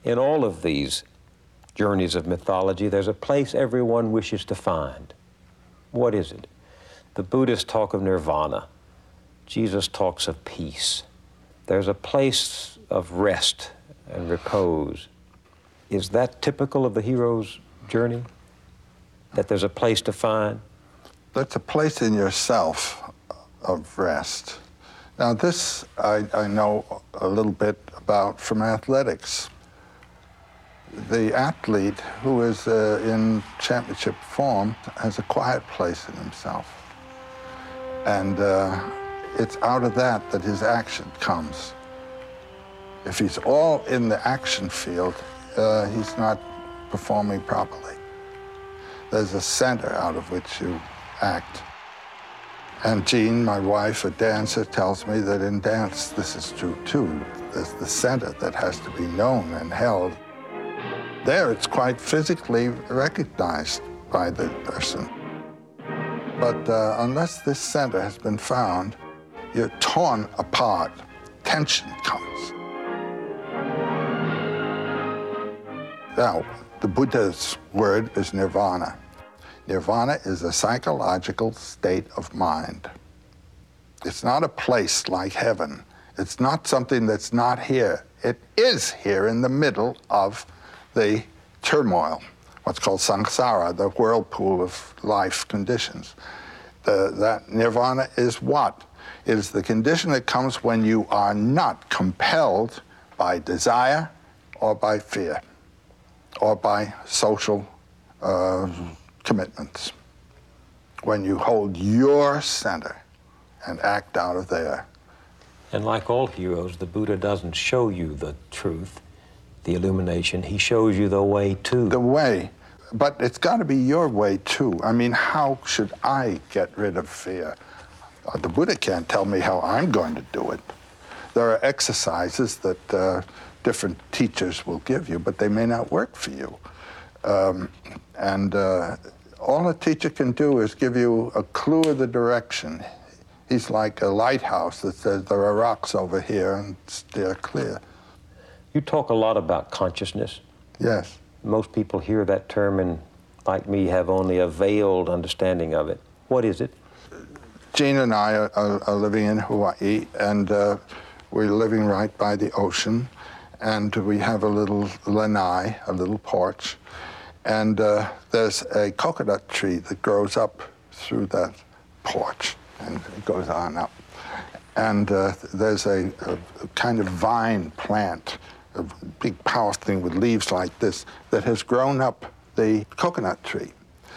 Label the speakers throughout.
Speaker 1: In all of these journeys of mythology, there's a place everyone wishes to find. What is it? The Buddhists talk of nirvana. Jesus talks of peace. There's a place of rest and repose. Is that typical of the hero's journey? That there's a place to find?
Speaker 2: That's a place in yourself of rest. Now this I know a little bit about from athletics. The athlete who is in championship form has a quiet place in himself. And it's out of that his action comes. If he's all in the action field, he's not performing properly. There's a center out of which you act. And Jean, my wife, a dancer, tells me that in dance this is true too. There's the center that has to be known and held. There it's quite physically recognized by the person. But unless this center has been found, you're torn apart. Tension comes. Now, the Buddha's word is nirvana. Nirvana is a psychological state of mind. It's not a place like heaven. It's not something that's not here. It is here in the middle of the turmoil, what's called samsara, the whirlpool of life conditions. That nirvana is what? It is the condition that comes when you are not compelled by desire or by fear or by social commitments. When you hold your center and act out of there.
Speaker 1: And like all heroes, the Buddha doesn't show you the truth, the illumination. He shows you the way to.
Speaker 2: The way. But it's got to be your way, too. I mean, how should I get rid of fear? The Buddha can't tell me how I'm going to do it. There are exercises that different teachers will give you, but they may not work for you. All a teacher can do is give you a clue of the direction. He's like a lighthouse that says there are rocks over here and steer clear.
Speaker 1: You talk a lot about consciousness.
Speaker 2: Yes.
Speaker 1: Most people hear that term and, like me, have only a veiled understanding of it. What is it?
Speaker 2: Jean and I are living in Hawaii, and we're living right by the ocean, and we have a little lanai, a little porch, and there's a coconut tree that grows up through that porch, and it goes on up. And there's a kind of vine plant, a big powerful thing with leaves like this, that has grown up the coconut tree.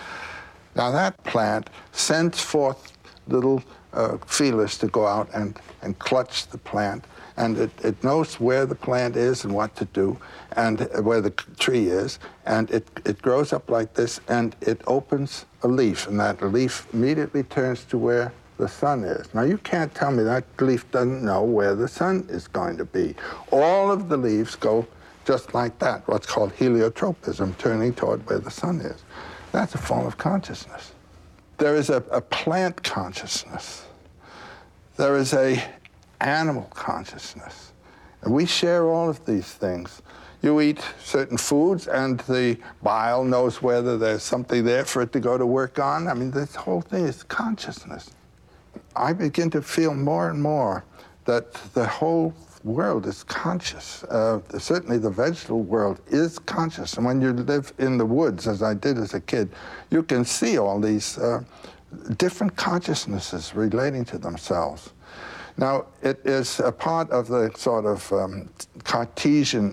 Speaker 2: Now that plant sends forth little feelers to go out and clutch the plant, and it knows where the plant is and what to do, and where the tree is, and it grows up like this, and it opens a leaf, and that leaf immediately turns to where the sun is. Now, you can't tell me that leaf doesn't know where the sun is going to be. All of the leaves go just like that, what's called heliotropism, turning toward where the sun is. That's a form of consciousness. There is a plant consciousness. There is a animal consciousness. And we share all of these things. You eat certain foods, and the bile knows whether there's something there for it to go to work on. I mean, this whole thing is consciousness. I begin to feel more and more that the whole world is conscious. Certainly the vegetable world is conscious. And when you live in the woods, as I did as a kid, you can see all these different consciousnesses relating to themselves. Now, it is a part of the sort of Cartesian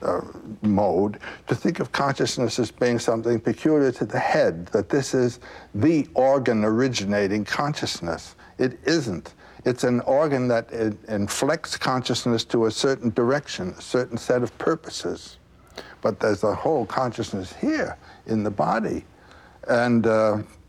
Speaker 2: mode to think of consciousness as being something peculiar to the head, that this is the organ originating consciousness. It isn't. It's an organ that inflects consciousness to a certain direction, a certain set of purposes. But there's a whole consciousness here in the body. And